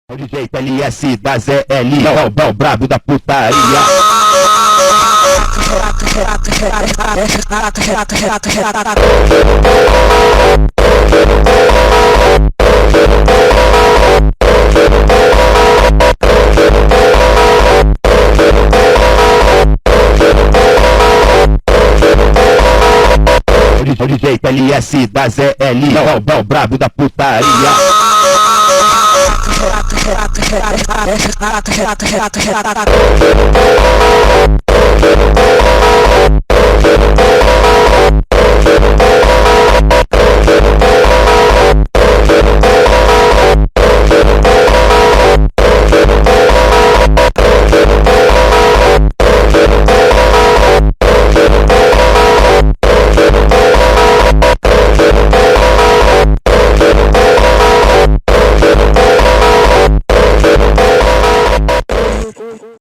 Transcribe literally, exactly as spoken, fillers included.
O D J P L S da Z L, é o bom brabo da putaria. O D J P L S da Z L, é o bom brabo da putaria.